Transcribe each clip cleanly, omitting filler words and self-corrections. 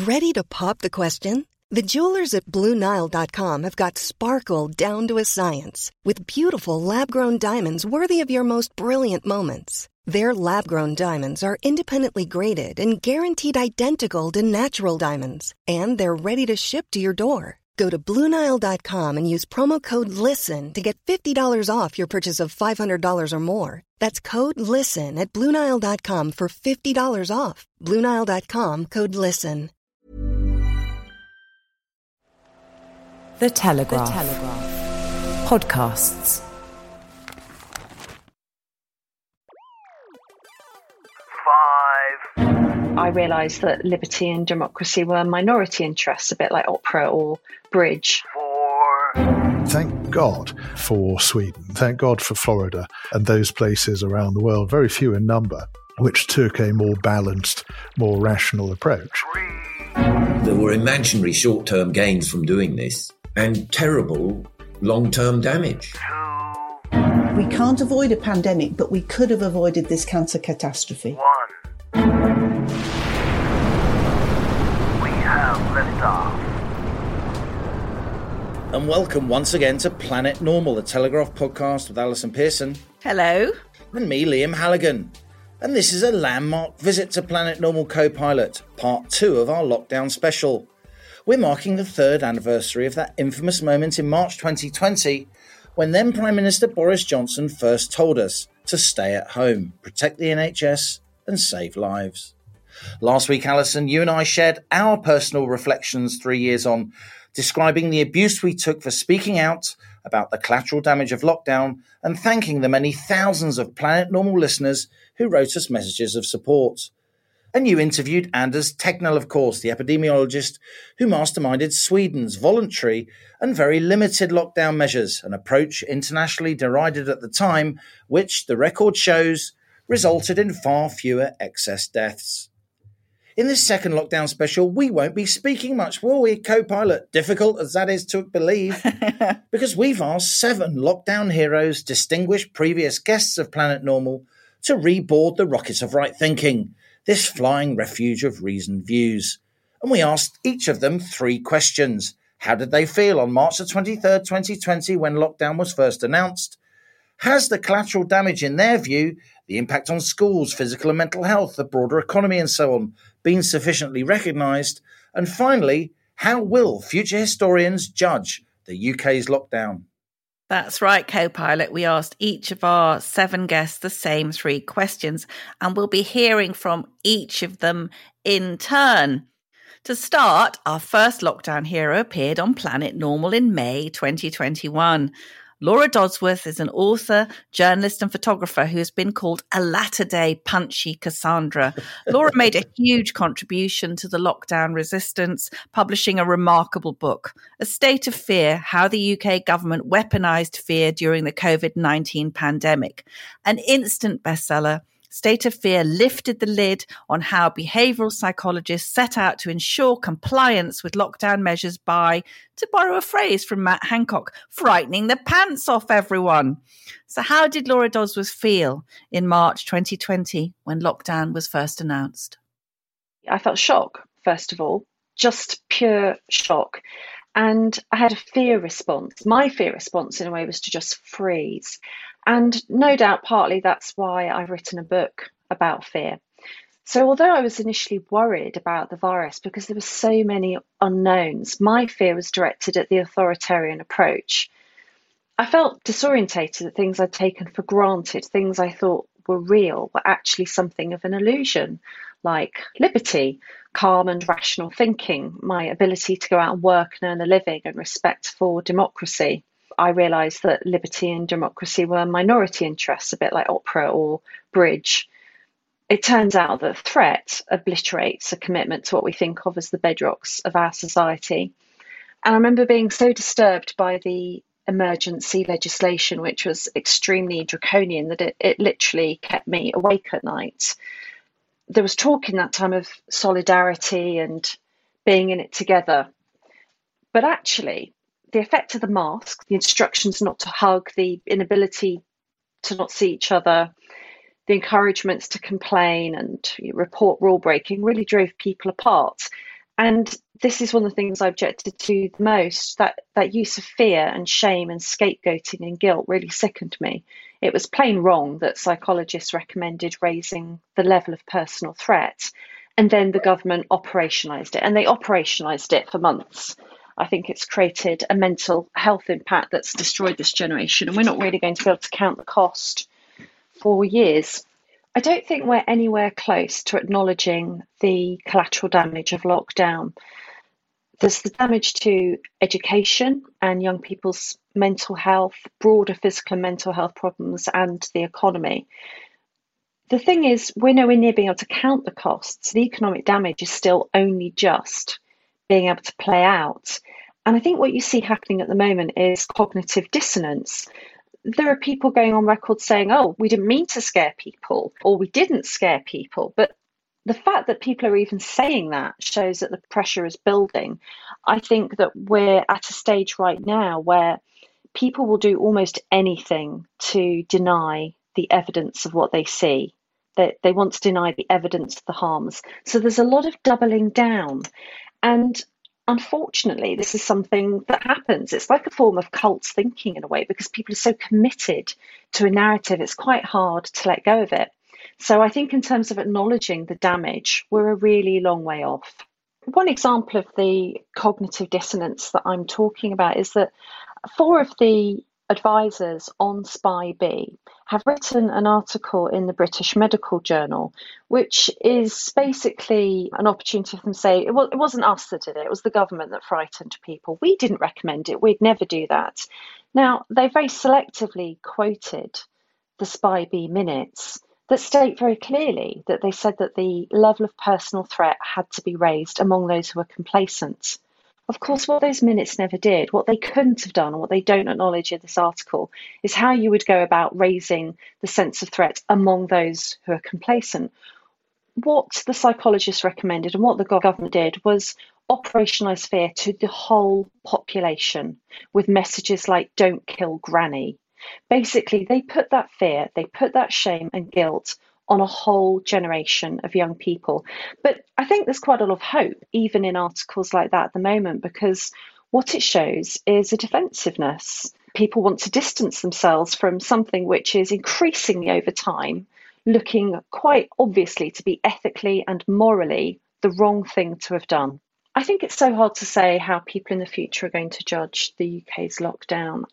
Ready to pop the question? The jewelers at BlueNile.com have got sparkle down to a science with beautiful lab-grown diamonds worthy of your most brilliant moments. Their lab-grown diamonds are independently graded and guaranteed identical to natural diamonds, and they're ready to ship to your door. Go to BlueNile.com and use promo code LISTEN to get $50 off your purchase of $500 or more. That's code LISTEN at BlueNile.com for $50 off. BlueNile.com, code LISTEN. The Telegraph. Podcasts. I realised that liberty and democracy were minority interests, a bit like opera or bridge. Thank God for Sweden. Thank God for Florida and those places around the world, very few in number, which took a more balanced, more rational approach. There were imaginary short-term gains from doing this and terrible long-term damage. We can't avoid a pandemic, but we could have avoided this cancer catastrophe. And welcome once again to Planet Normal, the Telegraph podcast with Alison Pearson. Hello. And me, Liam Halligan. And this is a landmark visit to Planet Normal Co-Pilot, part 2 of our lockdown special. We're marking the 3rd anniversary of that infamous moment in March 2020 when then Prime Minister Boris Johnson first told us to stay at home, protect the NHS and save lives. Last week, Alison, you and I shared our personal reflections 3 years on, describing the abuse we took for speaking out about the collateral damage of lockdown and thanking the many thousands of Planet Normal listeners who wrote us messages of support. And you interviewed Anders Tegnell, of course, the epidemiologist who masterminded Sweden's voluntary and very limited lockdown measures, an approach internationally derided at the time, which, the record shows, resulted in far fewer excess deaths. In this second lockdown special, we won't be speaking much, will we, Co-Pilot? Difficult as that is to believe, because we've asked 7 lockdown heroes, distinguished previous guests of Planet Normal, to reboard the rocket of right thinking, this flying refuge of reasoned views. And we asked each of them 3 questions. How did they feel on March the 23rd, 2020, when lockdown was first announced? Has the collateral damage, in their view, the impact on schools, physical and mental health, the broader economy and so on, been sufficiently recognised? And finally, how will future historians judge the UK's lockdown? That's right, Co-Pilot. We asked each of our 7 guests the same 3 questions, and we'll be hearing from each of them in turn. To start, our first lockdown hero appeared on Planet Normal in May 2021. Laura Dodsworth is an author, journalist and photographer who has been called a latter-day punchy Cassandra. Laura made a huge contribution to the lockdown resistance, publishing a remarkable book, A State of Fear, How the UK Government Weaponised Fear During the COVID-19 Pandemic. An instant bestseller, State of Fear lifted the lid on how behavioural psychologists set out to ensure compliance with lockdown measures by, to borrow a phrase from Matt Hancock, frightening the pants off everyone. So how did Laura Dodsworth feel in March 2020 when lockdown was first announced? I felt shock, first of all, just pure shock. And I had a fear response. My fear response, in a way, was to just freeze. And no doubt, partly that's why I've written a book about fear. So although I was initially worried about the virus because there were so many unknowns, my fear was directed at the authoritarian approach. I felt disorientated that things I'd taken for granted, things I thought were real, were actually something of an illusion, like liberty, calm and rational thinking, my ability to go out and work and earn a living, and respect for democracy. I realised that liberty and democracy were minority interests, a bit like opera or bridge. It turns out that threat obliterates a commitment to what we think of as the bedrocks of our society. And I remember being so disturbed by the emergency legislation, which was extremely draconian, that it literally kept me awake at night. There was talk in that time of solidarity and being in it together. But actually, the effect of the mask, the instructions not to hug, the inability to not see each other, the encouragements to complain and report rule breaking really drove people apart. And this is one of the things I objected to the most, that use of fear and shame and scapegoating and guilt really sickened me. It was plain wrong that psychologists recommended raising the level of personal threat, and then the government operationalised it. And they operationalised it for months. I think it's created a mental health impact that's destroyed this generation, and we're not really going to be able to count the cost for years. I don't think we're anywhere close to acknowledging the collateral damage of lockdown. There's the damage to education and young people's mental health, broader physical and mental health problems, and the economy. The thing is, we're nowhere near being able to count the costs. The economic damage is still only just being able to play out. And I think what you see happening at the moment is cognitive dissonance. There are people going on record saying, oh, we didn't mean to scare people, or we didn't scare people. But the fact that people are even saying that shows that the pressure is building. I think that we're at a stage right now where people will do almost anything to deny the evidence of what they see. They want to deny the evidence of the harms. So there's a lot of doubling down. And unfortunately, this is something that happens. It's like a form of cult thinking in a way, because people are so committed to a narrative, it's quite hard to let go of it. So I think in terms of acknowledging the damage, we're a really long way off. One example of the cognitive dissonance that I'm talking about is that 4 of the advisors on Spy B have written an article in the British Medical Journal, which is basically an opportunity for them to say, it wasn't us that did it, it was the government that frightened people. We didn't recommend it, we'd never do that. Now, they very selectively quoted the Spy B minutes that state very clearly that they said that the level of personal threat had to be raised among those who were complacent. Of course, what those minutes never did, what they couldn't have done, and what they don't acknowledge in this article, is how you would go about raising the sense of threat among those who are complacent. What the psychologists recommended and what the government did was operationalise fear to the whole population with messages like, don't kill granny. Basically, they put that fear, they put that shame and guilt on a whole generation of young people. But I think there's quite a lot of hope, even in articles like that at the moment, because what it shows is a defensiveness. People want to distance themselves from something which is increasingly over time looking quite obviously to be ethically and morally the wrong thing to have done. I think it's so hard to say how people in the future are going to judge the UK's lockdown.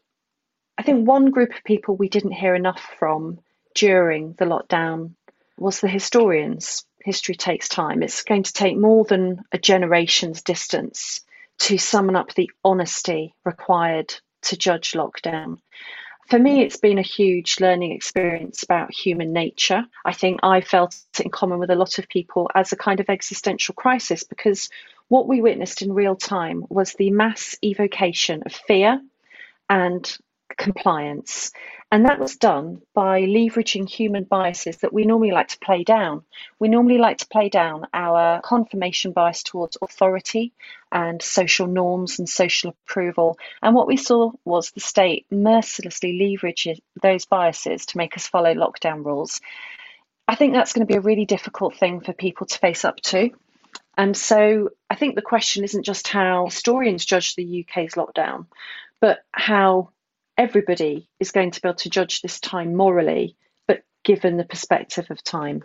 I think one group of people we didn't hear enough from during the lockdown was the historians. History takes time. It's going to take more than a generation's distance to summon up the honesty required to judge lockdown. For me, it's been a huge learning experience about human nature. I think I felt it in common with a lot of people as a kind of existential crisis, because what we witnessed in real time was the mass evocation of fear and compliance. And that was done by leveraging human biases that we normally like to play down. We normally like to play down our confirmation bias towards authority and social norms and social approval. And what we saw was the state mercilessly leveraging those biases to make us follow lockdown rules. I think that's going to be a really difficult thing for people to face up to. And so I think the question isn't just how historians judge the UK's lockdown, but how everybody is going to be able to judge this time morally, but given the perspective of time.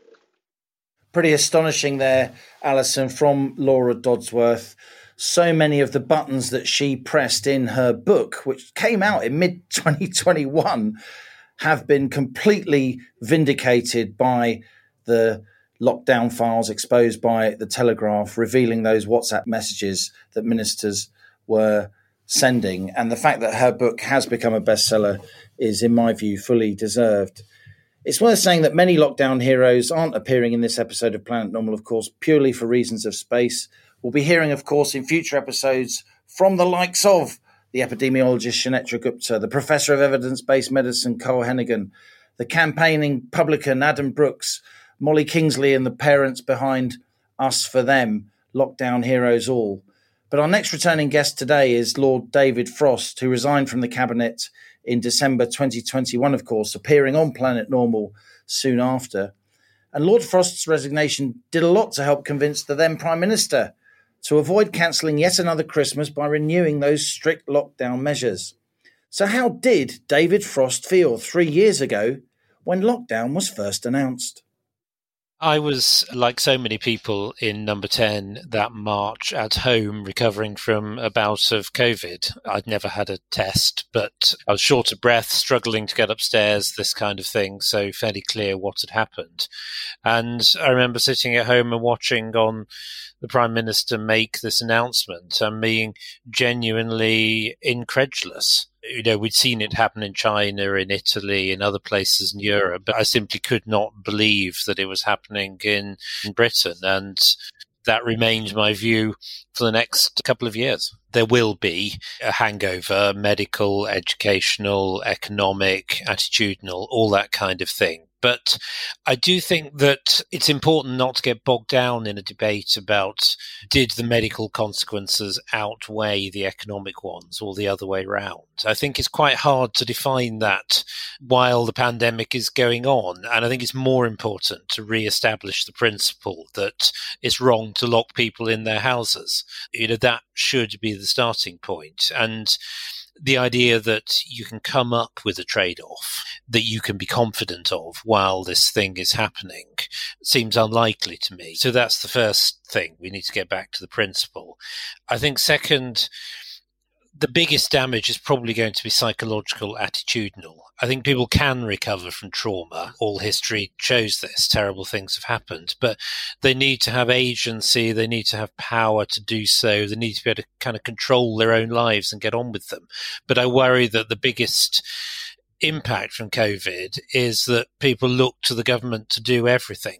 Pretty astonishing there, Alison, from Laura Dodsworth. So many of the buttons that she pressed in her book, which came out in mid-2021, have been completely vindicated by the lockdown files exposed by The Telegraph, revealing those WhatsApp messages that ministers were sending. And the fact that her book has become a bestseller is, in my view, fully deserved. It's worth saying that many lockdown heroes aren't appearing in this episode of Planet Normal, of course, purely for reasons of space. We'll be hearing, of course, in future episodes from the likes of the epidemiologist Sunetra Gupta, the professor of evidence-based medicine Carl Hennigan, the campaigning publican Adam Brooks, Molly Kingsley and the parents behind Us for Them, lockdown heroes all. But our next returning guest today is Lord David Frost, who resigned from the Cabinet in December 2021, of course, appearing on Planet Normal soon after. And Lord Frost's resignation did a lot to help convince the then Prime Minister to avoid cancelling yet another Christmas by renewing those strict lockdown measures. So how did David Frost feel 3 years ago when lockdown was first announced? I was, like so many people in Number 10 that March, at home recovering from a bout of COVID. I'd never had a test, but I was short of breath, struggling to get upstairs, this kind of thing, so fairly clear what had happened. And I remember sitting at home and watching on the Prime Minister make this announcement and being genuinely incredulous. You know, we'd seen it happen in China, in Italy, in other places in Europe, but I simply could not believe that it was happening in Britain. And that remained my view for the next couple of years. There will be a hangover, medical, educational, economic, attitudinal, all that kind of thing. But I do think that it's important not to get bogged down in a debate about did the medical consequences outweigh the economic ones or the other way around. I think it's quite hard to define that while the pandemic is going on. And I think it's more important to re-establish the principle that it's wrong to lock people in their houses. You know, that should be the starting point. And the idea that you can come up with a trade-off that you can be confident of while this thing is happening seems unlikely to me. So that's the first thing. We need to get back to the principle. I think second, the biggest damage is probably going to be psychological, attitudinal. I think people can recover from trauma. All history shows this. Terrible things have happened. But they need to have agency. They need to have power to do so. They need to be able to kind of control their own lives and get on with them. But I worry that the biggest impact from COVID is that people look to the government to do everything.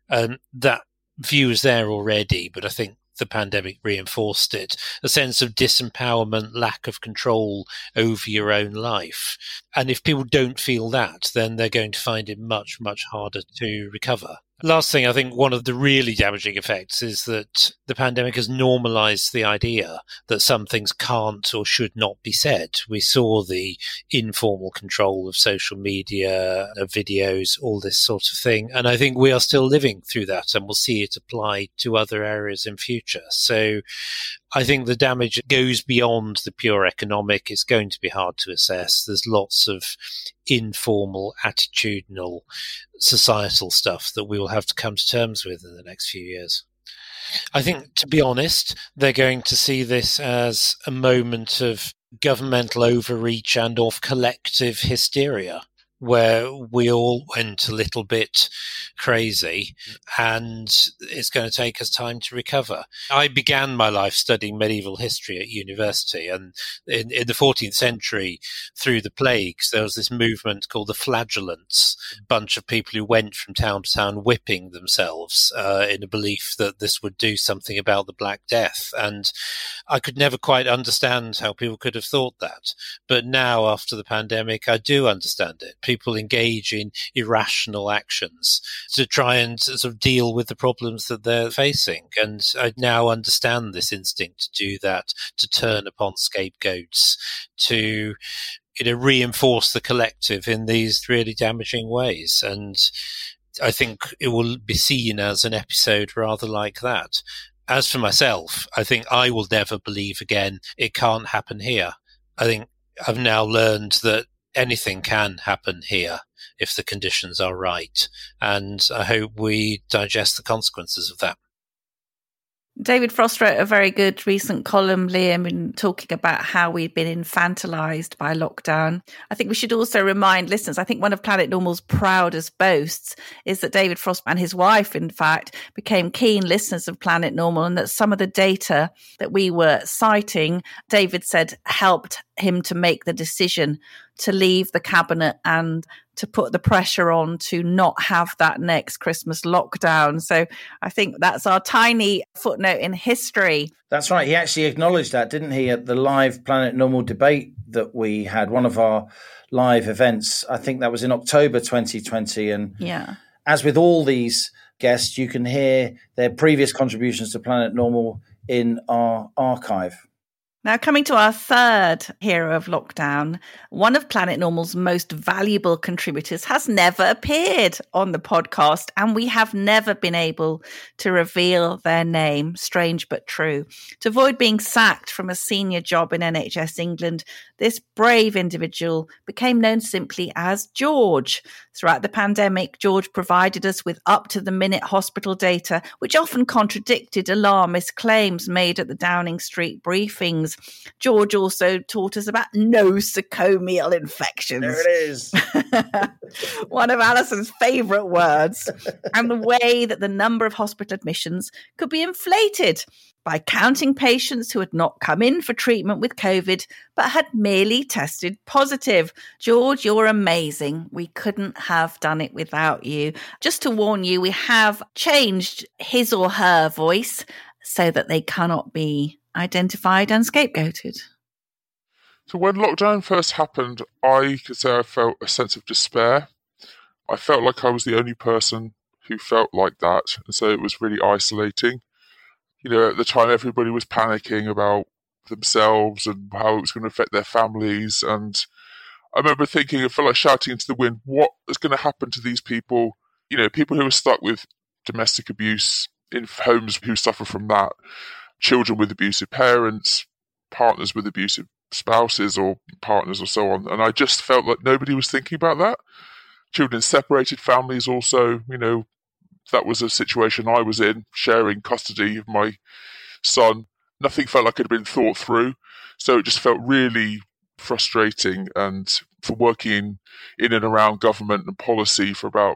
That view is there already, but I think the pandemic reinforced it. A sense of disempowerment, lack of control over your own life. And if people don't feel that, then they're going to find it much, much harder to recover. Last thing, I think one of the really damaging effects is that the pandemic has normalized the idea that some things can't or should not be said. We saw the informal control of social media, of videos, all this sort of thing. And I think we are still living through that, and we'll see it apply to other areas in future. So I think the damage goes beyond the pure economic. It's going to be hard to assess. There's lots of informal, attitudinal, societal stuff that we will have to come to terms with in the next few years. I think, to be honest, they're going to see this as a moment of governmental overreach and of collective hysteria, where we all went a little bit crazy, and it's going to take us time to recover. I began my life studying medieval history at university, and in the 14th century, through the plagues, there was this movement called the Flagellants, a bunch of people who went from town to town whipping themselves in a belief that this would do something about the Black Death. And I could never quite understand how people could have thought that. But now, after the pandemic, I do understand it. People engage in irrational actions to try and sort of deal with the problems that they're facing. And I now understand this instinct to do that, to turn upon scapegoats, to reinforce the collective in these really damaging ways. And I think it will be seen as an episode rather like that. As for myself, I think I will never believe again it can't happen here. I think I've now learned that anything can happen here if the conditions are right. And I hope we digest the consequences of that. David Frost wrote a very good recent column, Liam, in talking about how we've been infantilized by lockdown. I think we should also remind listeners, I think one of Planet Normal's proudest boasts is that David Frost and his wife, in fact, became keen listeners of Planet Normal, and that some of the data that we were citing, David said, helped him to make the decision to leave the cabinet and to put the pressure on to not have that next Christmas lockdown. So I think that's our tiny footnote in history. That's right. He actually acknowledged that, didn't he, at the live Planet Normal debate that we had, one of our live events. I think that was in October 2020. And as with all these guests, you can hear their previous contributions to Planet Normal in our archive. Now, coming to our third hero of lockdown, one of Planet Normal's most valuable contributors has never appeared on the podcast, and we have never been able to reveal their name, strange but true. To avoid being sacked from a senior job in NHS England, this brave individual became known simply as George. Throughout the pandemic, George provided us with up-to-the-minute hospital data, which often contradicted alarmist claims made at the Downing Street briefings. George also taught us about nosocomial infections. There it is. One of Alison's favourite words. And the way that the number of hospital admissions could be inflated by counting patients who had not come in for treatment with COVID, but had merely tested positive. George, you're amazing. We couldn't have done it without you. Just to warn you, we have changed his or her voice so that they cannot be identified and scapegoated. So when lockdown first happened, I could say I felt a sense of despair. I felt like I was the only person who felt like that, and so it was really isolating. You know, at the time everybody was panicking about themselves and how it was going to affect their families, and I remember thinking, I felt like shouting into the wind, what is going to happen to these people? You know, people who are stuck with domestic abuse in homes who suffer from that, children with abusive parents, partners with abusive spouses or partners or so on. And I just felt like nobody was thinking about that. Children in separated families also, you know, that was a situation I was in, sharing custody of my son. Nothing felt like it had been thought through. So it just felt really frustrating. And for working in and around government and policy for about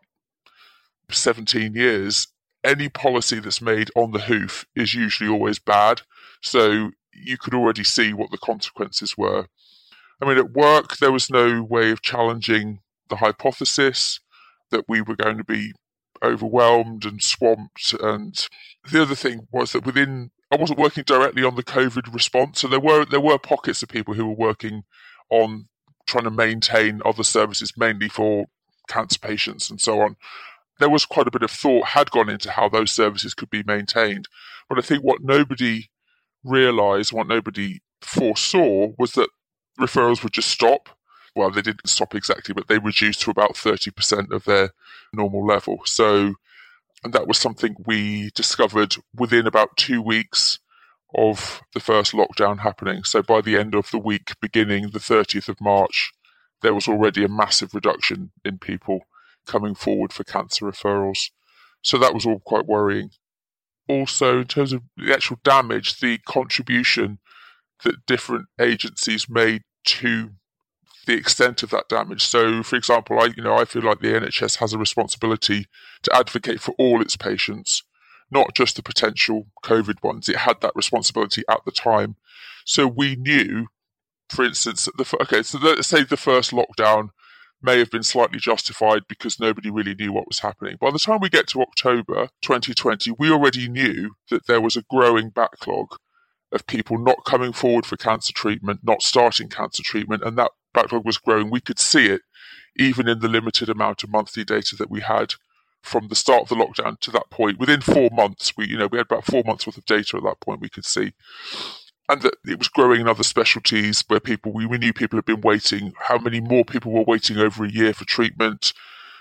17 years, any policy that's made on the hoof is usually always bad. So you could already see what the consequences were. I mean, at work, there was no way of challenging the hypothesis that we were going to be overwhelmed and swamped. And the other thing was that I wasn't working directly on the COVID response. So there were pockets of people who were working on trying to maintain other services, mainly for cancer patients and so on. There was quite a bit of thought had gone into how those services could be maintained. But I think what nobody realised, what nobody foresaw, was that referrals would just stop. Well, they didn't stop exactly, but they reduced to about 30% of their normal level. So, and that was something we discovered within about 2 weeks of the first lockdown happening. So by the end of the week beginning the 30th of March, there was already a massive reduction in people coming forward for cancer referrals. So that was all quite worrying. Also, in terms of the actual damage, the contribution that different agencies made to the extent of that damage. So, for example, I feel like the NHS has a responsibility to advocate for all its patients, not just the potential COVID ones. It had that responsibility at the time. So we knew, for instance, so let's say the first lockdown may have been slightly justified because nobody really knew what was happening. By the time we get to October 2020, we already knew that there was a growing backlog of people not coming forward for cancer treatment, not starting cancer treatment, and that backlog was growing. We could see it even in the limited amount of monthly data that we had from the start of the lockdown to that point. Within 4 months, we had about 4 months worth of data at that point we could see. And that it was growing in other specialties where we knew people had been waiting. How many more people were waiting over a year for treatment?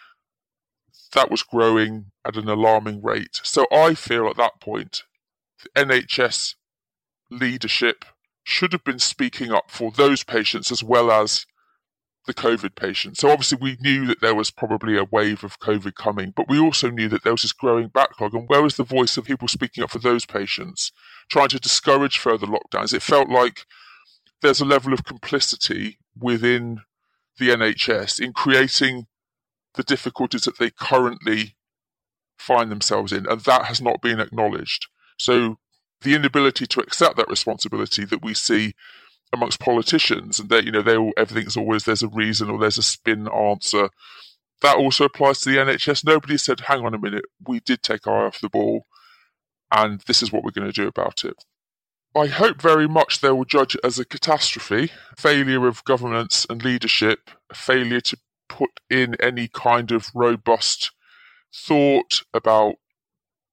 That was growing at an alarming rate. So I feel at that point, the NHS leadership should have been speaking up for those patients as well as the COVID patients. So obviously we knew that there was probably a wave of COVID coming, but we also knew that there was this growing backlog. And where was the voice of people speaking up for those patients, trying to discourage further lockdowns? It felt like there's a level of complicity within the NHS in creating the difficulties that they currently find themselves in, and that has not been acknowledged. So the inability to accept that responsibility that we see amongst politicians, and everything's always there's a reason or there's a spin answer. That also applies to the NHS. Nobody said, hang on a minute, we did take our eye off the ball, and this is what we're going to do about it. I hope very much they will judge it as a catastrophe, failure of governance and leadership, a failure to put in any kind of robust thought about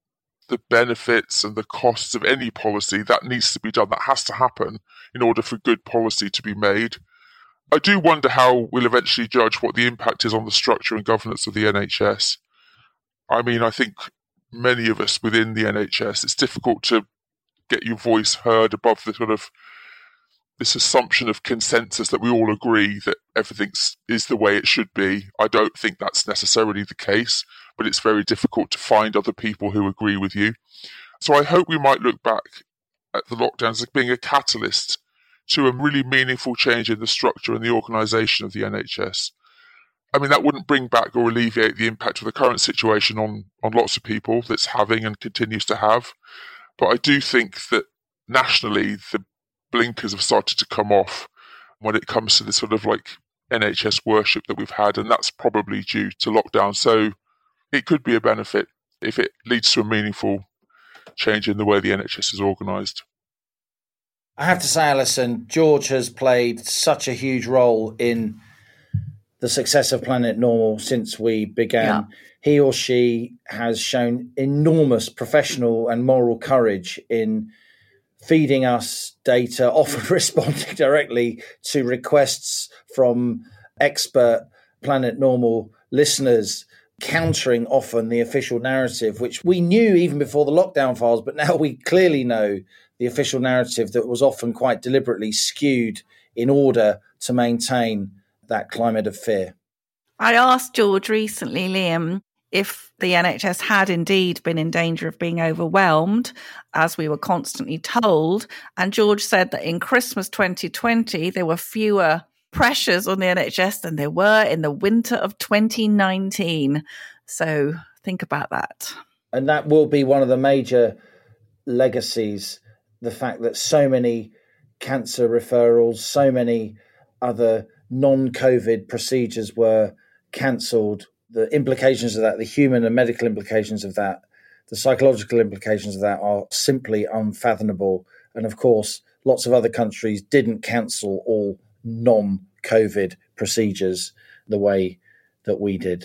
the benefits and the costs of any policy. That needs to be done. That has to happen in order for good policy to be made. I do wonder how we'll eventually judge what the impact is on the structure and governance of the NHS. I mean, I think many of us within the NHS, it's difficult to get your voice heard above the sort of this assumption of consensus that we all agree that everything is the way it should be. I don't think that's necessarily the case, but it's very difficult to find other people who agree with you. So I hope we might look back at the lockdowns as being a catalyst to a really meaningful change in the structure and the organisation of the NHS. I mean, that wouldn't bring back or alleviate the impact of the current situation on lots of people that's having and continues to have. But I do think that nationally, the blinkers have started to come off when it comes to this sort of like NHS worship that we've had, and that's probably due to lockdown. So it could be a benefit if it leads to a meaningful change in the way the NHS is organised. I have to say, Alison, George has played such a huge role in the success of Planet Normal since we began. Yeah. He or she has shown enormous professional and moral courage in feeding us data, often responding directly to requests from expert Planet Normal listeners, countering often the official narrative, which we knew even before the lockdown files, but now we clearly know the official narrative that was often quite deliberately skewed in order to maintain that climate of fear. I asked George recently, Liam, if the NHS had indeed been in danger of being overwhelmed, as we were constantly told. And George said that in Christmas 2020, there were fewer pressures on the NHS than there were in the winter of 2019. So think about that. And that will be one of the major legacies, the fact that so many cancer referrals, so many other non-COVID procedures were cancelled. The implications of that, the human and medical implications of that, the psychological implications of that are simply unfathomable. And of course, lots of other countries didn't cancel all non-COVID procedures the way that we did.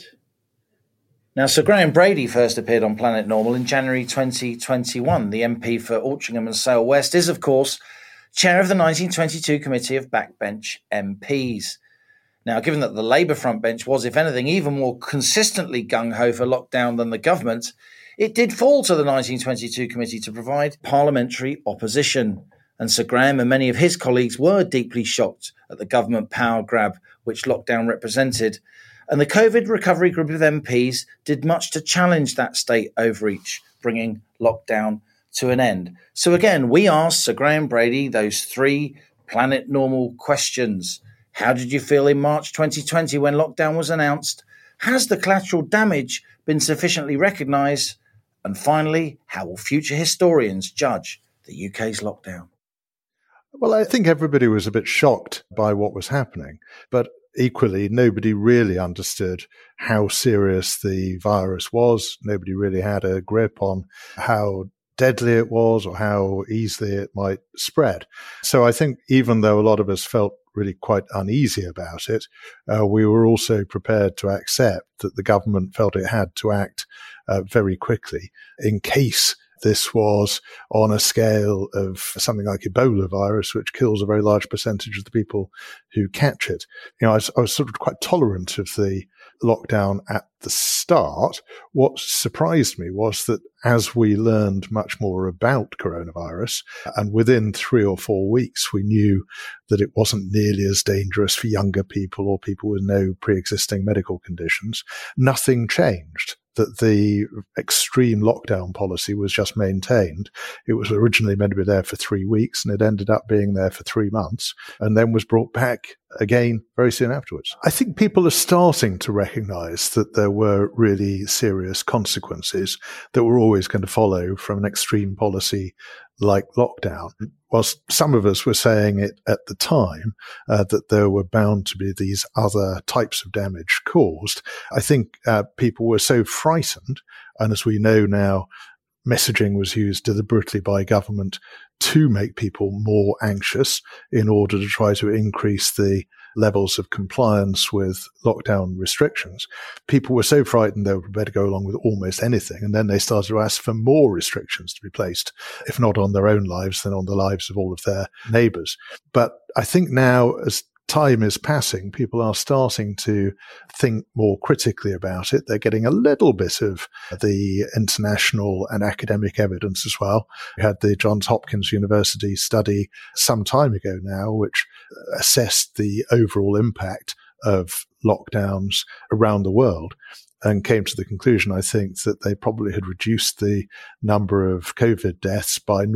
Now, Sir Graham Brady first appeared on Planet Normal in January 2021. The MP for Altrincham and Sale West is, of course, chair of the 1922 Committee of Backbench MPs. Now, given that the Labour front bench was, if anything, even more consistently gung-ho for lockdown than the government, it did fall to the 1922 committee to provide parliamentary opposition. And Sir Graham and many of his colleagues were deeply shocked at the government power grab which lockdown represented. And the COVID recovery group of MPs did much to challenge that state overreach, bringing lockdown to an end. So again, we asked Sir Graham Brady those three Planet Normal questions. How did you feel in March 2020 when lockdown was announced? Has the collateral damage been sufficiently recognised? And finally, how will future historians judge the UK's lockdown? Well, I think everybody was a bit shocked by what was happening, but equally, nobody really understood how serious the virus was. Nobody really had a grip on how deadly it was or how easily it might spread. So I think even though a lot of us felt really quite uneasy about it, we were also prepared to accept that the government felt it had to act very quickly in case this was on a scale of something like Ebola virus, which kills a very large percentage of the people who catch it. You know, I was sort of quite tolerant of the lockdown at the start. What surprised me was that as we learned much more about coronavirus, and within 3 or 4 weeks, we knew that it wasn't nearly as dangerous for younger people or people with no pre-existing medical conditions, nothing changed. That the extreme lockdown policy was just maintained. It was originally meant to be there for 3 weeks, and it ended up being there for 3 months, and then was brought back again very soon afterwards. I think people are starting to recognise that there were really serious consequences that were always going to follow from an extreme policy like lockdown. Whilst some of us were saying it at the time, that there were bound to be these other types of damage caused, I think people were so frightened, and as we know now, messaging was used deliberately by government to make people more anxious in order to try to increase the levels of compliance with lockdown restrictions, people were so frightened they were prepared to go along with almost anything. And then they started to ask for more restrictions to be placed, if not on their own lives, then on the lives of all of their neighbours. But I think now, as time is passing, people are starting to think more critically about it. They're getting a little bit of the international and academic evidence as well. We had the Johns Hopkins University study some time ago now, which assessed the overall impact of lockdowns around the world, and came to the conclusion, I think, that they probably had reduced the number of COVID deaths by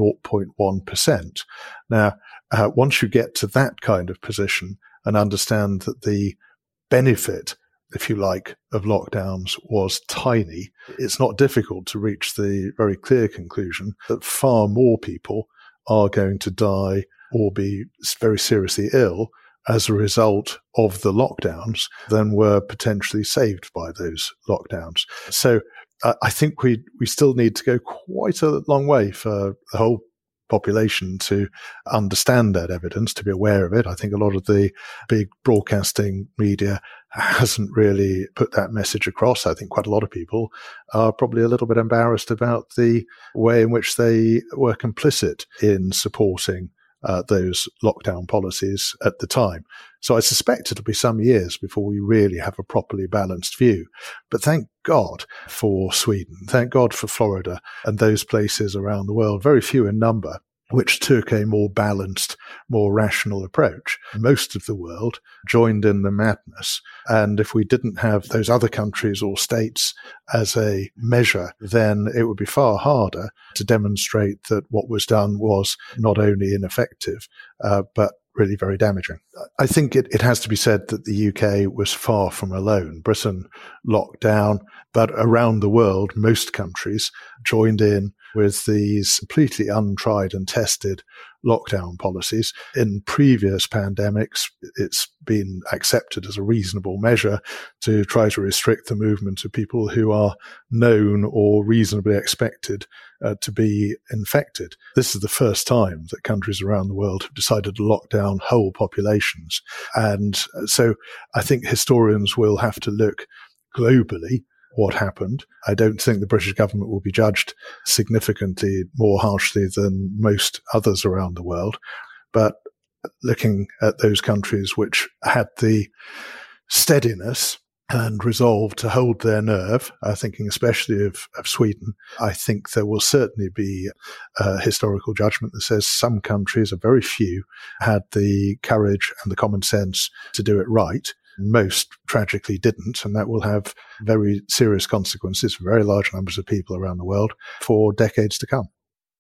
0.1%. Now, once you get to that kind of position and understand that the benefit, if you like, of lockdowns was tiny, it's not difficult to reach the very clear conclusion that far more people are going to die or be very seriously ill as a result of the lockdowns than were potentially saved by those lockdowns. So I think we still need to go quite a long way for the whole population to understand that evidence, to be aware of it. I think a lot of the big broadcasting media hasn't really put that message across. I think quite a lot of people are probably a little bit embarrassed about the way in which they were complicit in supporting those lockdown policies at the time. So I suspect it'll be some years before we really have a properly balanced view. But thank God for Sweden, thank God for Florida and those places around the world, very few in number, which took a more balanced, more rational approach. Most of the world joined in the madness. And if we didn't have those other countries or states as a measure, then it would be far harder to demonstrate that what was done was not only ineffective, but really very damaging. I think it has to be said that the UK was far from alone. Britain locked down, but around the world, most countries joined in with these completely untried and tested lockdown policies. In previous pandemics, it's been accepted as a reasonable measure to try to restrict the movement of people who are known or reasonably expected to be infected. This is the first time that countries around the world have decided to lock down whole populations. And so I think historians will have to look globally what happened. I don't think the British government will be judged significantly more harshly than most others around the world. But looking at those countries which had the steadiness and resolve to hold their nerve, thinking especially of Sweden, I think there will certainly be a historical judgment that says some countries, a very few, had the courage and the common sense to do it right. Most tragically didn't, and that will have very serious consequences for very large numbers of people around the world for decades to come.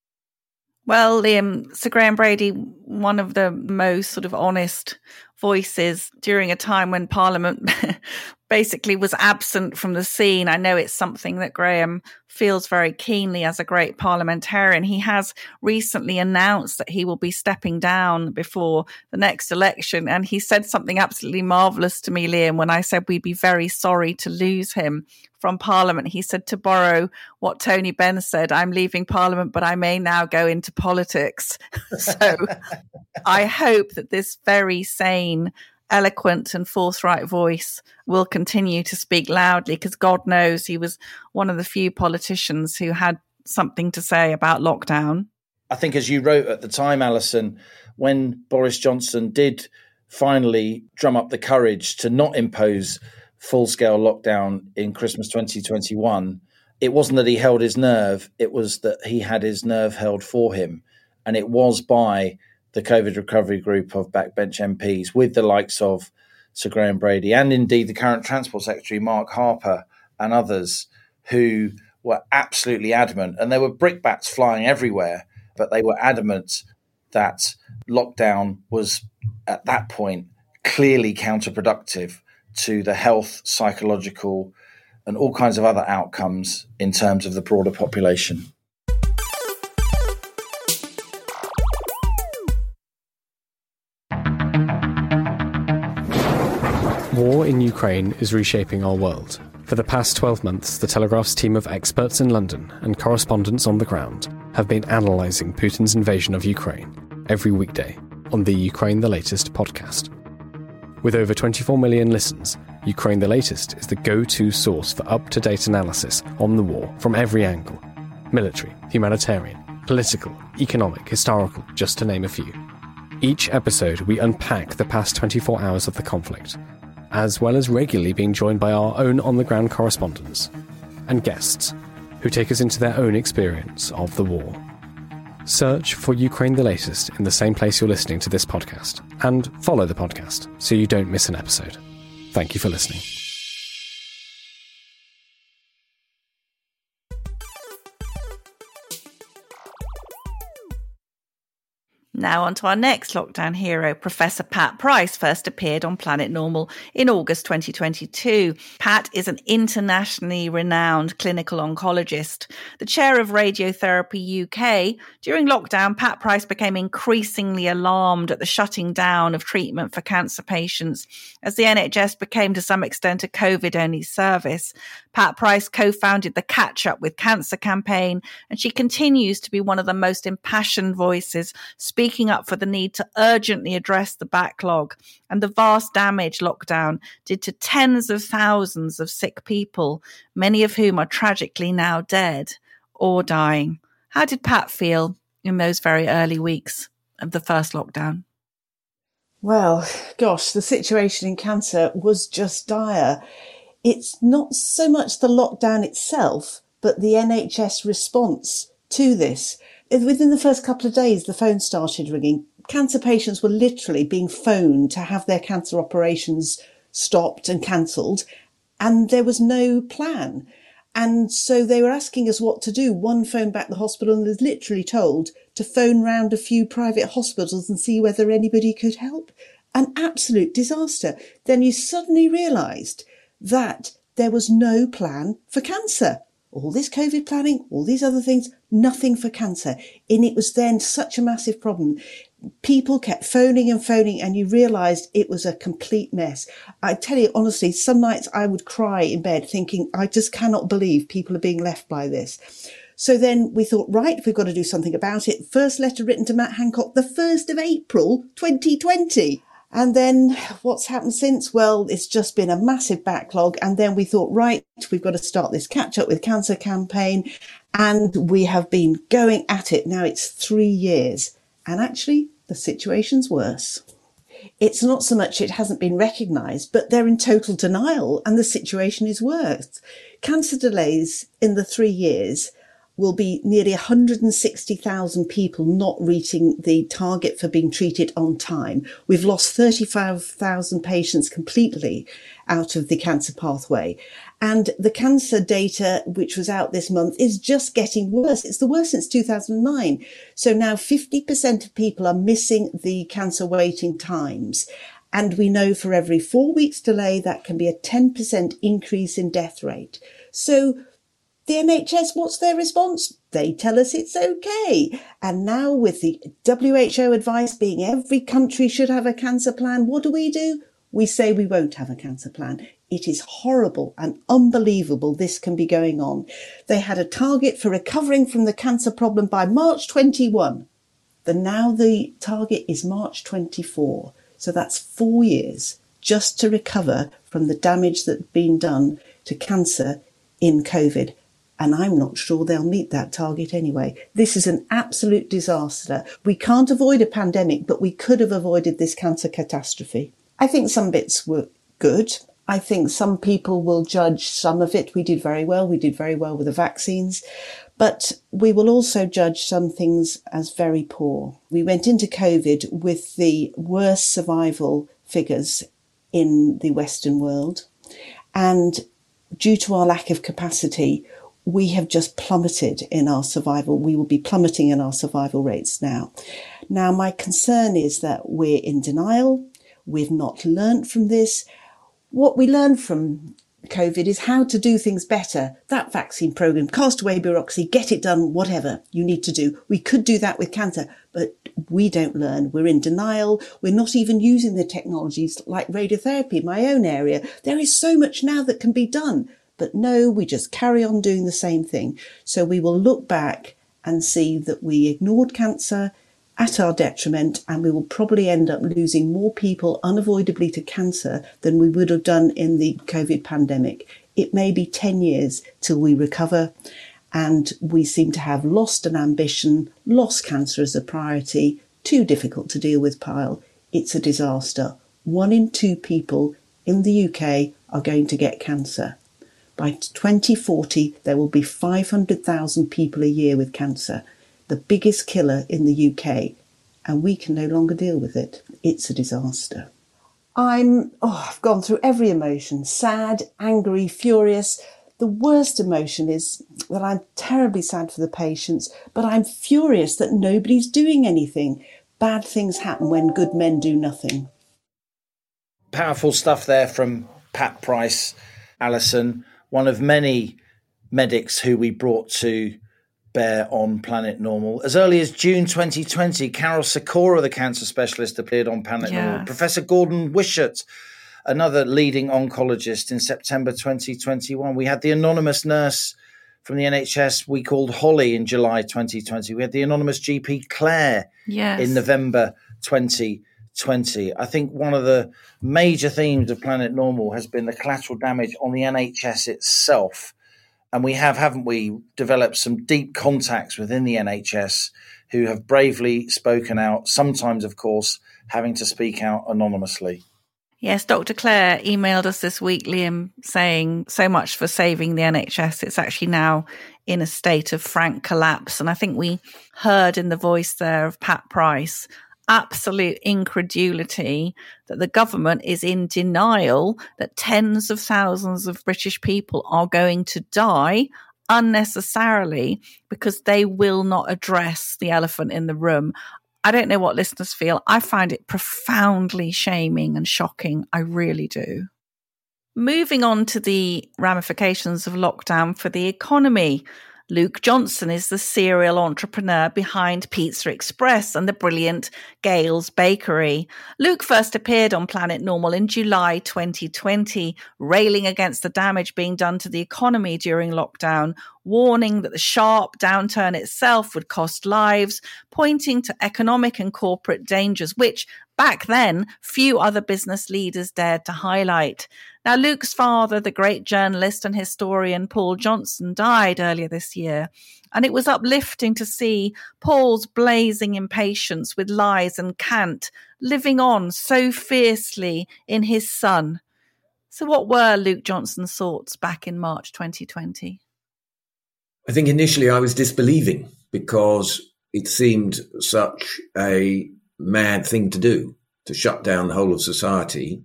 Well, Liam, Sir Graham Brady, one of the most sort of honest voices during a time when Parliament basically was absent from the scene. I know it's something that Graham feels very keenly as a great parliamentarian. He has recently announced that he will be stepping down before the next election. And he said something absolutely marvellous to me, Liam, when I said we'd be very sorry to lose him from Parliament. He said, to borrow what Tony Benn said, I'm leaving Parliament, but I may now go into politics. So I hope that this very sane, eloquent and forthright voice will continue to speak loudly, because God knows he was one of the few politicians who had something to say about lockdown. I think, as you wrote at the time, Alison, when Boris Johnson did finally drum up the courage to not impose full-scale lockdown in Christmas 2021, it wasn't that he held his nerve, it was that he had his nerve held for him. And it was by the COVID recovery group of backbench MPs, with the likes of Sir Graham Brady and indeed the current Transport Secretary, Mark Harper, and others, who were absolutely adamant. And there were brickbats flying everywhere, but they were adamant that lockdown was, at that point, clearly counterproductive to the health, psychological, and all kinds of other outcomes in terms of the broader population. War in Ukraine is reshaping our world. For the past 12 months, the Telegraph's team of experts in London and correspondents on the ground have been analysing Putin's invasion of Ukraine every weekday on the Ukraine the Latest podcast. With over 24 million listens, Ukraine the Latest is the go-to source for up-to-date analysis on the war from every angle. Military, humanitarian, political, economic, historical, just to name a few. Each episode, we unpack the past 24 hours of the conflict, as well as regularly being joined by our own on-the-ground correspondents and guests who take us into their own experience of the war. Search for Ukraine the Latest in the same place you're listening to this podcast, and follow the podcast so you don't miss an episode. Thank you for listening. Now on to our next lockdown hero. Professor Pat Price first appeared on Planet Normal in August 2022. Pat is an internationally renowned clinical oncologist. The chair of Radiotherapy UK. During lockdown, Pat Price became increasingly alarmed at the shutting down of treatment for cancer patients as the NHS became to some extent a COVID-only service. Pat Price co-founded the Catch Up with Cancer campaign, and she continues to be one of the most impassioned voices speaking up for the need to urgently address the backlog and the vast damage lockdown did to tens of thousands of sick people, many of whom are tragically now dead or dying. How did Pat feel in those very early weeks of the first lockdown? Well, gosh, the situation in cancer was just dire. It's not so much the lockdown itself, but the NHS response to this. Within the first couple of days, the phone started ringing. Cancer patients were literally being phoned to have their cancer operations stopped and cancelled, and there was no plan. And so they were asking us what to do. One phoned back the hospital and was literally told to phone round a few private hospitals and see whether anybody could help. An absolute disaster. Then you suddenly realised that there was no plan for cancer. All this COVID planning, all these other things, nothing for cancer. And it was then such a massive problem. People kept phoning, and you realised it was a complete mess. I tell you, honestly, some nights I would cry in bed thinking, I just cannot believe people are being left by this. So then we thought, right, we've got to do something about it. First letter written to Matt Hancock, the 1st of April, 2020. And then what's happened since? Well, it's just been a massive backlog. And then we thought, right, we've got to start this Catch Up with Cancer campaign. And we have been going at it. Now it's 3 years. And actually, the situation's worse. It's not so much it hasn't been recognised, but they're in total denial and the situation is worse. Cancer delays in the 3 years will be nearly 160,000 people not reaching the target for being treated on time. We've lost 35,000 patients completely out of the cancer pathway. And the cancer data, which was out this month, is just getting worse. It's the worst since 2009. So now 50% of people are missing the cancer waiting times. And we know for every 4 weeks delay, that can be a 10% increase in death rate. So the NHS, what's their response? They tell us it's okay. And now with the WHO advice being every country should have a cancer plan, what do? We say we won't have a cancer plan. It is horrible and unbelievable this can be going on. They had a target for recovering from the cancer problem by March 21. Now the target is March 24. So that's 4 years just to recover from the damage that's been done to cancer in COVID. And I'm not sure they'll meet that target anyway. This is an absolute disaster. We can't avoid a pandemic, but we could have avoided this cancer catastrophe. I think some bits were good. I think some people will judge some of it. We did very well. We did very well with the vaccines. But we will also judge some things as very poor. We went into COVID with the worst survival figures in the Western world. And due to our lack of capacity, we have just plummeted in our survival. We will be plummeting in our survival rates now. Now, my concern is that we're in denial. We've not learnt from this. What we learned from COVID is how to do things better. That vaccine program, cast away bureaucracy, get it done, whatever you need to do. We could do that with cancer, but we don't learn. We're in denial. We're not even using the technologies like radiotherapy in my own area. There is so much now that can be done. But no, we just carry on doing the same thing. So we will look back and see that we ignored cancer at our detriment, and we will probably end up losing more people unavoidably to cancer than we would have done in the COVID pandemic. It may be 10 years till we recover, and we seem to have lost an ambition, lost cancer as a priority. Too difficult to deal with, Pyle. It's a disaster. 1 in 2 people in the UK are going to get cancer. By 2040, there will be 500,000 people a year with cancer, the biggest killer in the UK, and we can no longer deal with it. It's a disaster. I've gone through every emotion, sad, angry, furious. The worst emotion is that I'm terribly sad for the patients, but I'm furious that nobody's doing anything. Bad things happen when good men do nothing. Powerful stuff there from Pat Price, Alison, one of many medics who we brought to bear on Planet Normal. As early as June 2020, Carol Sikora, the cancer specialist, appeared on Planet Normal. Professor Gordon Wishart, another leading oncologist, in September 2021. We had the anonymous nurse from the NHS we called Holly in July 2020. We had the anonymous GP Claire in November 2020. I think one of the major themes of Planet Normal has been the collateral damage on the NHS itself. And we have, haven't we, developed some deep contacts within the NHS who have bravely spoken out, sometimes, of course, having to speak out anonymously. Yes, Dr. Claire emailed us this week, Liam, saying so much for saving the NHS. It's actually now in a state of frank collapse. And I think we heard in the voice there of Pat Price absolute incredulity that the government is in denial that tens of thousands of British people are going to die unnecessarily because they will not address the elephant in the room. I don't know what listeners feel. I find it profoundly shaming and shocking. I really do. Moving on to the ramifications of lockdown for the economy. Luke Johnson is the serial entrepreneur behind Pizza Express and the brilliant Gales Bakery. Luke first appeared on Planet Normal in July 2020, railing against the damage being done to the economy during lockdown, warning that the sharp downturn itself would cost lives, pointing to economic and corporate dangers, which back then few other business leaders dared to highlight. Now, Luke's father, the great journalist and historian Paul Johnson, died earlier this year, and it was uplifting to see Paul's blazing impatience with lies and cant living on so fiercely in his son. So what were Luke Johnson's thoughts back in March 2020? I think initially I was disbelieving because it seemed such a mad thing to do, to shut down the whole of society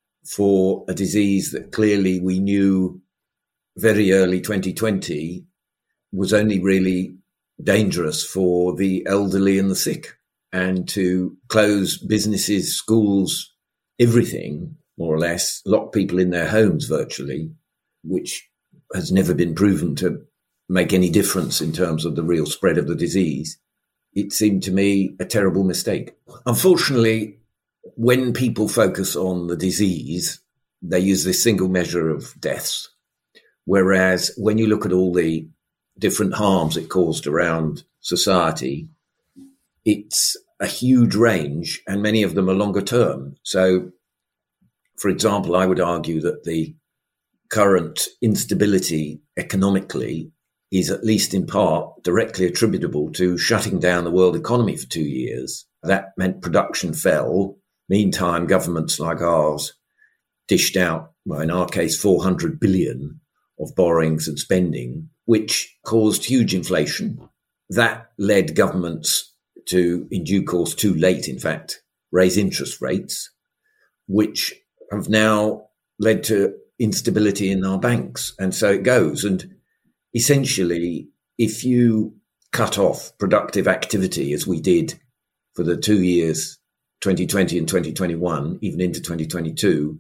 for a disease that clearly we knew very early 2020 was only really dangerous for the elderly and the sick. And to close businesses, schools, everything, more or less, lock people in their homes virtually, which has never been proven to make any difference in terms of the real spread of the disease, it seemed to me a terrible mistake. Unfortunately, when people focus on the disease, they use this single measure of deaths. Whereas when you look at all the different harms it caused around society, it's a huge range and many of them are longer term. So, for example, I would argue that the current instability economically is at least in part directly attributable to shutting down the world economy for 2 years. That meant production fell. Meantime, governments like ours dished out, well, in our case, 400 billion of borrowings and spending, which caused huge inflation. That led governments to, in due course, too late, in fact, raise interest rates, which have now led to instability in our banks. And so it goes. And essentially, if you cut off productive activity, as we did for the 2 years, 2020 and 2021, even into 2022,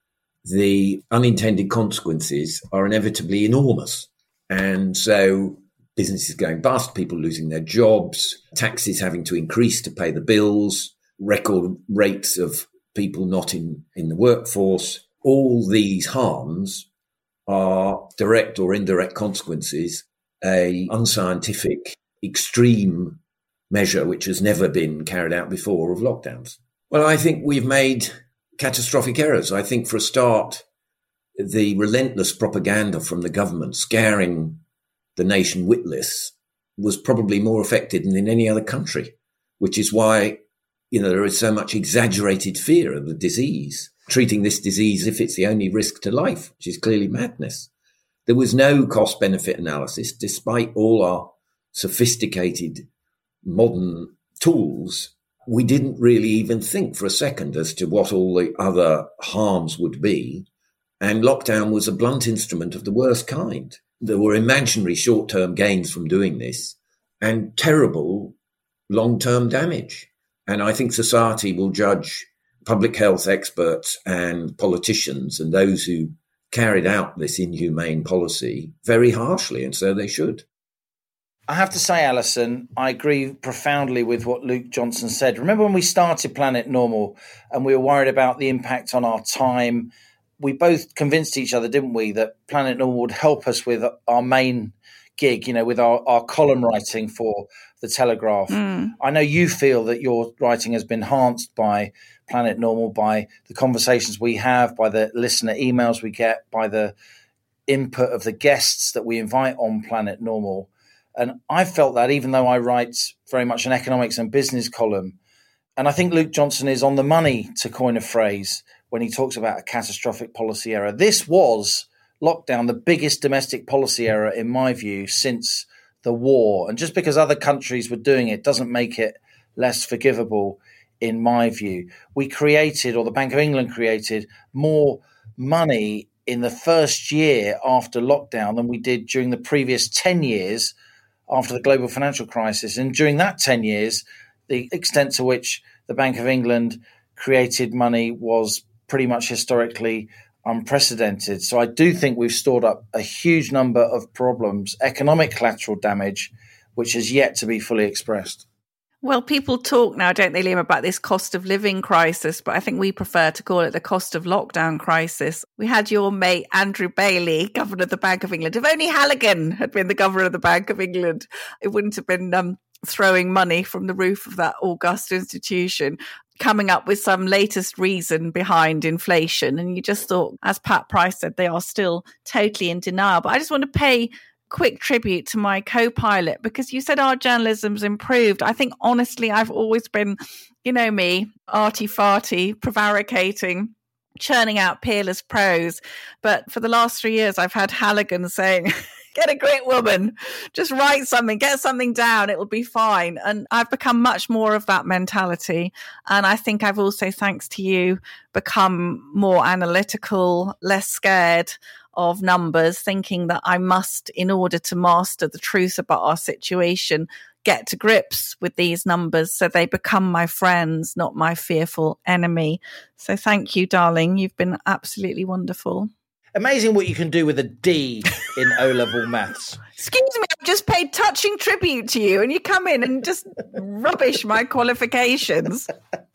the unintended consequences are inevitably enormous. And so businesses going bust, people losing their jobs, taxes having to increase to pay the bills, record rates of people not in the workforce, all these harms are direct or indirect consequences, a unscientific, extreme measure which has never been carried out before of lockdowns? Well, I think we've made catastrophic errors. I think for a start, the relentless propaganda from the government scaring the nation witless was probably more effective than in any other country, which is why, there is so much exaggerated fear of the disease, treating this disease as if it's the only risk to life, which is clearly madness. There was no cost-benefit analysis, despite all our sophisticated modern tools. We didn't really even think for a second as to what all the other harms would be. And lockdown was a blunt instrument of the worst kind. There were imaginary short-term gains from doing this and terrible long-term damage. And I think society will judge public health experts and politicians and those who carried out this inhumane policy very harshly, and so they should. I have to say, Alison, I agree profoundly with what Luke Johnson said. Remember when we started Planet Normal and we were worried about the impact on our time? We both convinced each other, didn't we, that Planet Normal would help us with our main gig, with our column writing for The Telegraph. I know you feel that your writing has been enhanced by Planet Normal, by the conversations we have, by the listener emails we get, by the input of the guests that we invite on Planet Normal. And I felt that, even though I write very much an economics and business column. And I think Luke Johnson is on the money, to coin a phrase, when he talks about a catastrophic policy error. This was, lockdown, the biggest domestic policy error, in my view, since the war. And just because other countries were doing it doesn't make it less forgivable, in my view. We created, or the Bank of England created, more money in the first year after lockdown than we did during the previous 10 years after the global financial crisis. And during that 10 years, the extent to which the Bank of England created money was pretty much historically unprecedented. So I do think we've stored up a huge number of problems, economic collateral damage, which has yet to be fully expressed. Well, people talk now, don't they, Liam, about this cost of living crisis, but I think we prefer to call it the cost of lockdown crisis. We had your mate, Andrew Bailey, Governor of the Bank of England. If only Halligan had been the Governor of the Bank of England, it wouldn't have been throwing money from the roof of that august institution, coming up with some latest reason behind inflation. And you just thought, as Pat Price said, they are still totally in denial. But I just want to pay quick tribute to my co-pilot, because you said our journalism's improved. I think, honestly, I've always been, me, arty-farty, prevaricating, churning out peerless prose. But for the last 3 years, I've had Halligan saying, get a great woman, just write something, get something down, it'll be fine. And I've become much more of that mentality. And I think I've also, thanks to you, become more analytical, less scared of numbers, thinking that I must, in order to master the truth about our situation, get to grips with these numbers so they become my friends, not my fearful enemy. So thank you, darling. You've been absolutely wonderful. Amazing what you can do with a D in O-level maths. Excuse me, I've just paid touching tribute to you and you come in and just rubbish my qualifications.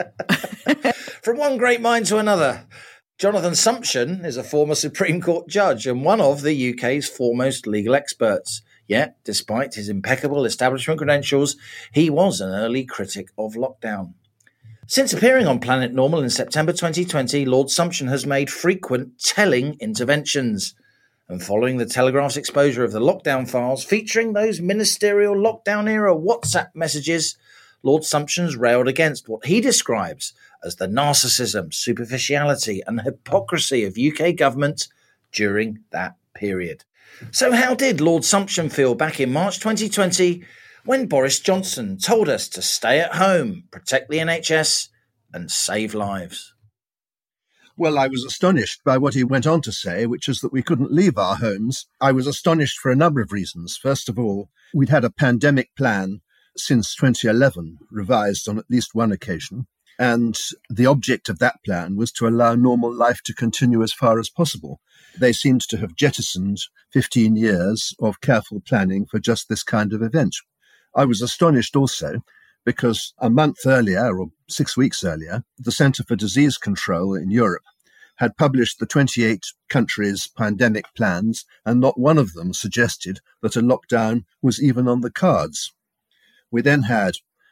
From one great mind to another. Jonathan Sumption is a former Supreme Court judge and one of the UK's foremost legal experts. Yet, despite his impeccable establishment credentials, he was an early critic of lockdown. Since appearing on Planet Normal in September 2020, Lord Sumption has made frequent telling interventions. And following the Telegraph's exposure of the lockdown files featuring those ministerial lockdown-era WhatsApp messages, Lord Sumption's railed against what he describes as the narcissism, superficiality and hypocrisy of UK government during that period. So how did Lord Sumption feel back in March 2020 when Boris Johnson told us to stay at home, protect the NHS and save lives? Well, I was astonished by what he went on to say, which is that we couldn't leave our homes. I was astonished for a number of reasons. First of all, we'd had a pandemic plan since 2011, revised on at least one occasion. And the object of that plan was to allow normal life to continue as far as possible. They seemed to have jettisoned 15 years of careful planning for just this kind of event. I was astonished also because a month earlier, or 6 weeks earlier, the Centre for Disease Control in Europe had published the 28 countries' pandemic plans, and not one of them suggested that a lockdown was even on the cards. We then had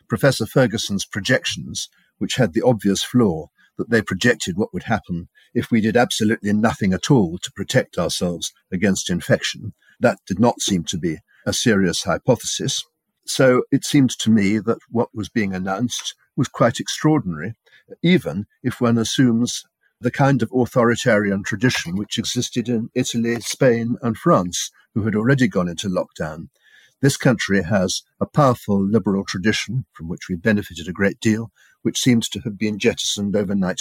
Professor Ferguson's projections, which had the obvious flaw that they projected what would happen if we did absolutely nothing at all to protect ourselves against infection. That did not seem to be a serious hypothesis. So it seemed to me that what was being announced was quite extraordinary, even if one assumes the kind of authoritarian tradition which existed in Italy, Spain, and France, who had already gone into lockdown. This country has a powerful liberal tradition from which we benefited a great deal, which seems to have been jettisoned overnight.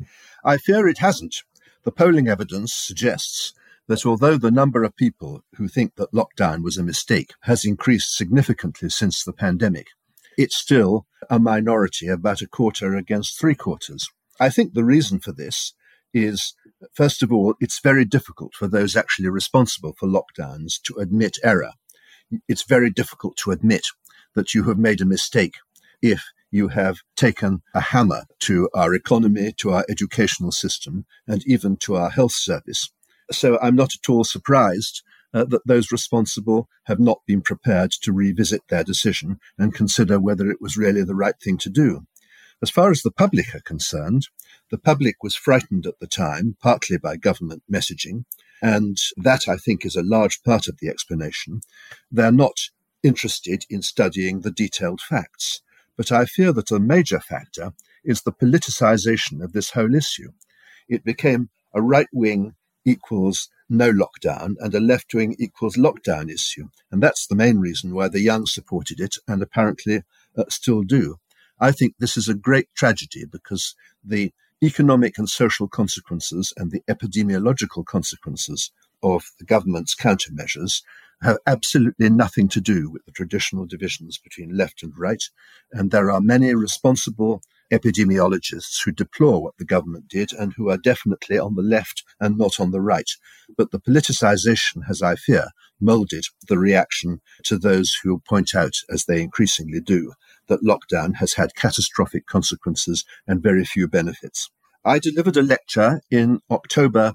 I fear it hasn't. The polling evidence suggests that although the number of people who think that lockdown was a mistake has increased significantly since the pandemic, it's still a minority, about a quarter against 3/4. I think the reason for this is, first of all, it's very difficult for those actually responsible for lockdowns to admit error. It's very difficult to admit that you have made a mistake if you have taken a hammer to our economy, to our educational system, and even to our health service. So I'm not at all surprised that those responsible have not been prepared to revisit their decision and consider whether it was really the right thing to do. As far as the public are concerned, the public was frightened at the time, partly by government messaging, and that, I think, is a large part of the explanation. They're not interested in studying the detailed facts. But I fear that a major factor is the politicization of this whole issue. It became a right-wing equals no lockdown and a left-wing equals lockdown issue. And that's the main reason why the young supported it and apparently still do. I think this is a great tragedy because the economic and social consequences and the epidemiological consequences of the government's countermeasures have absolutely nothing to do with the traditional divisions between left and right. And there are many responsible epidemiologists who deplore what the government did and who are definitely on the left and not on the right. But the politicization has, I fear, molded the reaction to those who point out, as they increasingly do, that lockdown has had catastrophic consequences and very few benefits. I delivered a lecture in October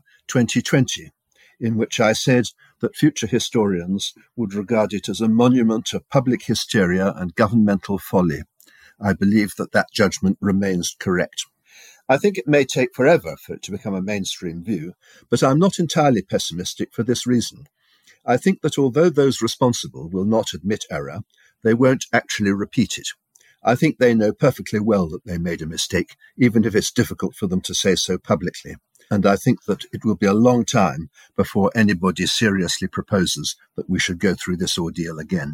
2020 in which I said that future historians would regard it as a monument of public hysteria and governmental folly. I believe that that judgment remains correct. I think it may take forever for it to become a mainstream view, but I'm not entirely pessimistic for this reason. I think that although those responsible will not admit error, they won't actually repeat it. I think they know perfectly well that they made a mistake, even if it's difficult for them to say so publicly. And I think that it will be a long time before anybody seriously proposes that we should go through this ordeal again.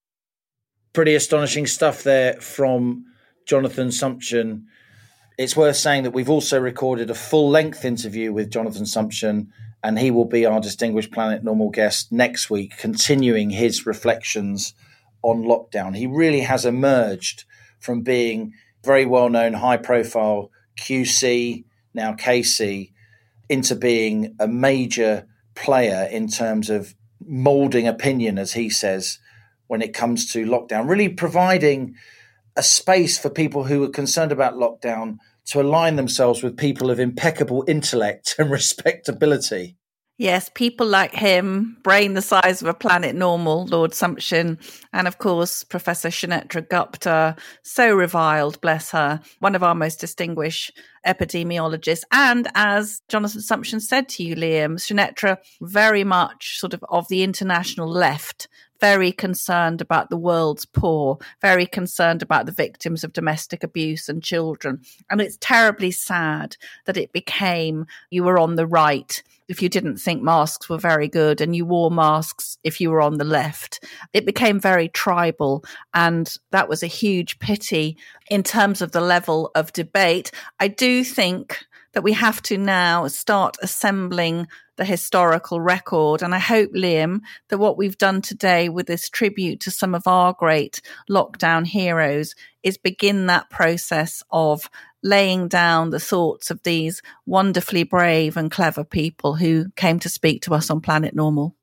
Pretty astonishing stuff there from Jonathan Sumption. It's worth saying that we've also recorded a full-length interview with Jonathan Sumption, and he will be our Distinguished Planet Normal guest next week, continuing his reflections on lockdown. He really has emerged from being very well-known, high-profile QC, now KC, into being a major player in terms of moulding opinion, as he says, when it comes to lockdown, really providing a space for people who are concerned about lockdown to align themselves with people of impeccable intellect and respectability. Yes, people like him, brain the size of a planet normal, Lord Sumption, and of course, Professor Sunetra Gupta, so reviled, bless her, one of our most distinguished epidemiologists. And as Jonathan Sumption said to you, Liam, Sunetra very much sort of the international left, very concerned about the world's poor, very concerned about the victims of domestic abuse and children. And it's terribly sad that it became you were on the right if you didn't think masks were very good and you wore masks if you were on the left. It became very tribal, and that was a huge pity in terms of the level of debate. I do think that we have to now start assembling the historical record. And I hope, Liam, that what we've done today with this tribute to some of our great lockdown heroes is begin that process of laying down the thoughts of these wonderfully brave and clever people who came to speak to us on Planet Normal.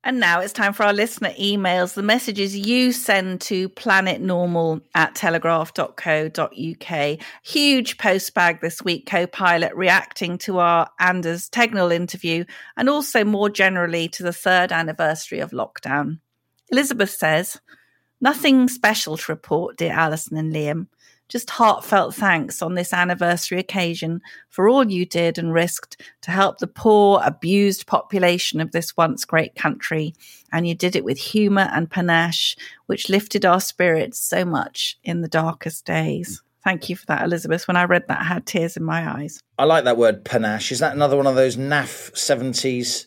And now it's time for our listener emails, the messages you send to planetnormal@telegraph.co.uk. Huge postbag this week, Co-Pilot, reacting to our Anders Tegnell interview and also more generally to the 3rd anniversary of lockdown. Elizabeth says, nothing special to report, dear Alison and Liam. Just heartfelt thanks on this anniversary occasion for all you did and risked to help the poor, abused population of this once great country. And you did it with humour and panache, which lifted our spirits so much in the darkest days. Thank you for that, Elizabeth. When I read that, I had tears in my eyes. I like that word, panache. Is that another one of those naff 70s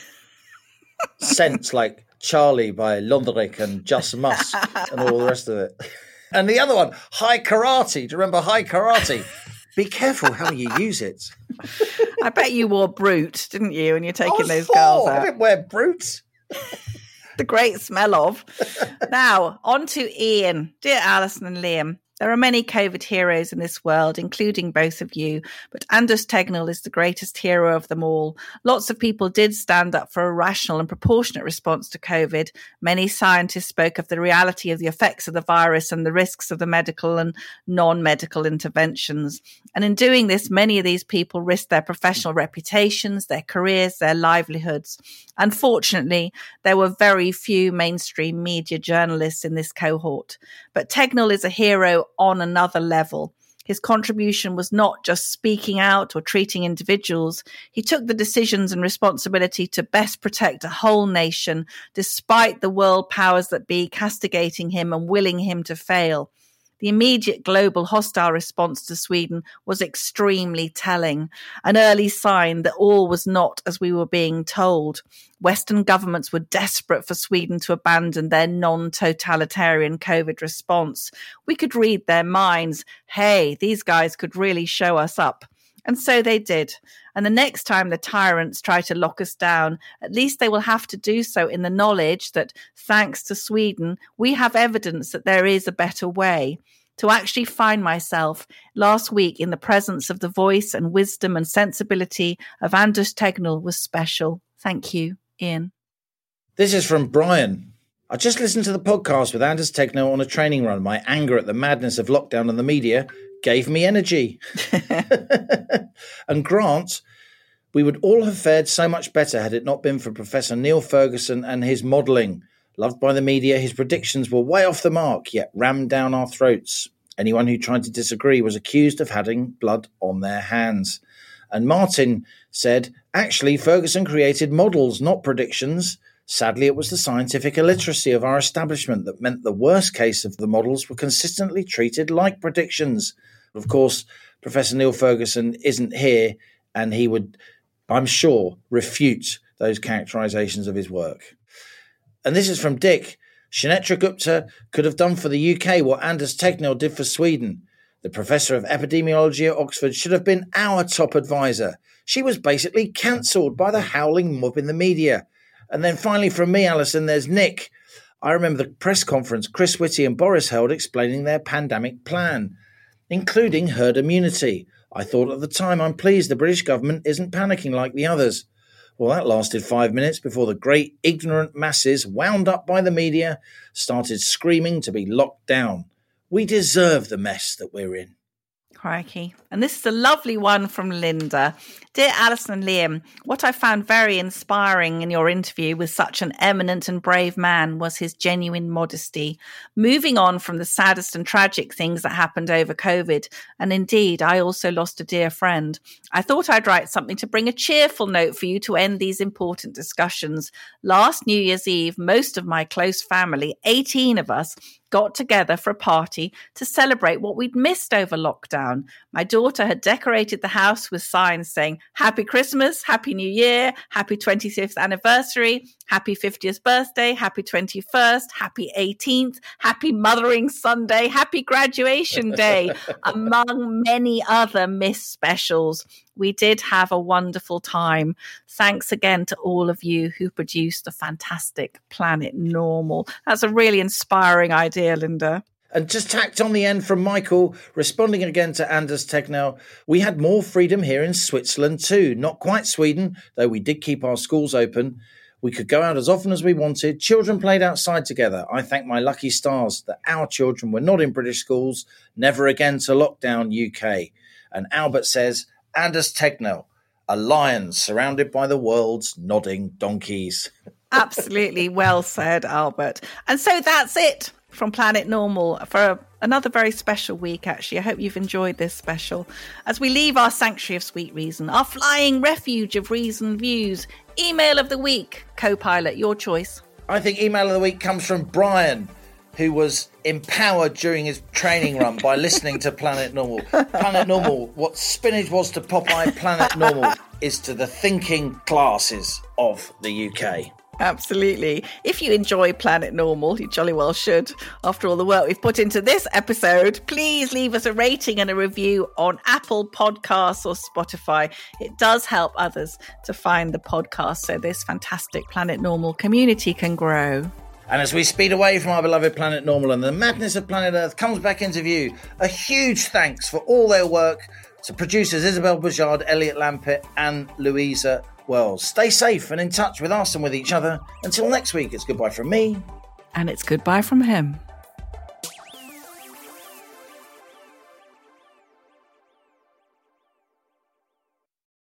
scents like Charlie by Londrick and Just Musk and all the rest of it? And the other one, high karate. Do you remember high karate? Be careful how you use it. I bet you wore Brute, didn't you? And you're taking those girls out. I didn't wear Brute. The great smell of. Now, on to Ian. Dear Alison and Liam, there are many COVID heroes in this world, including both of you, but Anders Tegnell is the greatest hero of them all. Lots of people did stand up for a rational and proportionate response to COVID. Many scientists spoke of the reality of the effects of the virus and the risks of the medical and non-medical interventions. And in doing this, many of these people risked their professional reputations, their careers, their livelihoods. Unfortunately, there were very few mainstream media journalists in this cohort. But Tegnell is a hero on another level. His contribution was not just speaking out or treating individuals. He took the decisions and responsibility to best protect a whole nation, despite the world powers that be castigating him and willing him to fail. The immediate global hostile response to Sweden was extremely telling, an early sign that all was not as we were being told. Western governments were desperate for Sweden to abandon their non-totalitarian COVID response. We could read their minds. Hey, these guys could really show us up. And so they did. And the next time the tyrants try to lock us down, at least they will have to do so in the knowledge that, thanks to Sweden, we have evidence that there is a better way. To actually find myself last week in the presence of the voice and wisdom and sensibility of Anders Tegnell was special. Thank you, Ian. This is from Brian. I just listened to the podcast with Anders Tegnell on a training run. My anger at the madness of lockdown and the media gave me energy. And Grant, we would all have fared so much better had it not been for Professor Neil Ferguson and his modelling. Loved by the media, his predictions were way off the mark, yet rammed down our throats. Anyone who tried to disagree was accused of having blood on their hands. And Martin said, actually, Ferguson created models, not predictions. Sadly, it was the scientific illiteracy of our establishment that meant the worst case of the models were consistently treated like predictions. Of course, Professor Neil Ferguson isn't here, and he would, I'm sure, refute those characterizations of his work. And this is from Dick. Sunetra Gupta could have done for the UK what Anders Tegnell did for Sweden. The Professor of Epidemiology at Oxford should have been our top advisor. She was basically cancelled by the howling mob in the media. And then finally from me, Alison, there's Nick. I remember the press conference Chris Whitty and Boris held explaining their pandemic plan, including herd immunity. I thought at the time, I'm pleased the British government isn't panicking like the others. Well, that lasted 5 minutes before the great ignorant masses, wound up by the media, started screaming to be locked down. We deserve the mess that we're in. Crikey. And this is a lovely one from Linda. Dear Alison and Liam, what I found very inspiring in your interview with such an eminent and brave man was his genuine modesty. Moving on from the saddest and tragic things that happened over COVID, and indeed, I also lost a dear friend, I thought I'd write something to bring a cheerful note for you to end these important discussions. Last New Year's Eve, most of my close family, 18 of us, got together for a party to celebrate what we'd missed over lockdown. My daughter had decorated the house with signs saying, Happy Christmas, Happy New Year, Happy 25th anniversary, Happy 50th birthday, Happy 21st, Happy 18th, Happy Mothering Sunday, Happy Graduation Day, among many other missed specials. We did have a wonderful time. Thanks again to all of you who produced the fantastic Planet Normal. That's a really inspiring idea, Linda. And just tacked on the end from Michael, responding again to Anders Tegnell, we had more freedom here in Switzerland too. Not quite Sweden, though we did keep our schools open. We could go out as often as we wanted. Children played outside together. I thank my lucky stars that our children were not in British schools. Never again to lockdown UK. And Albert says, Anders Tegnell, a lion surrounded by the world's nodding donkeys. Absolutely well said, Albert. And so that's it from Planet Normal for another very special week, actually. I hope you've enjoyed this special. As we leave our sanctuary of sweet reason, our flying refuge of reason views, email of the week, co-pilot, your choice. I think email of the week comes from Brian, who was empowered during his training run by listening to Planet Normal. Planet Normal, what spinach was to Popeye, Planet Normal is to the thinking classes of the UK. Absolutely. If you enjoy Planet Normal, you jolly well should. After all the work we've put into this episode, please leave us a rating and a review on Apple Podcasts or Spotify. It does help others to find the podcast so this fantastic Planet Normal community can grow. And as we speed away from our beloved Planet Normal and the madness of planet Earth comes back into view, a huge thanks for all their work to producers Isabel Bujard, Elliot Lampett and Louisa Wells. Stay safe and in touch with us and with each other. Until next week, it's goodbye from me. And it's goodbye from him.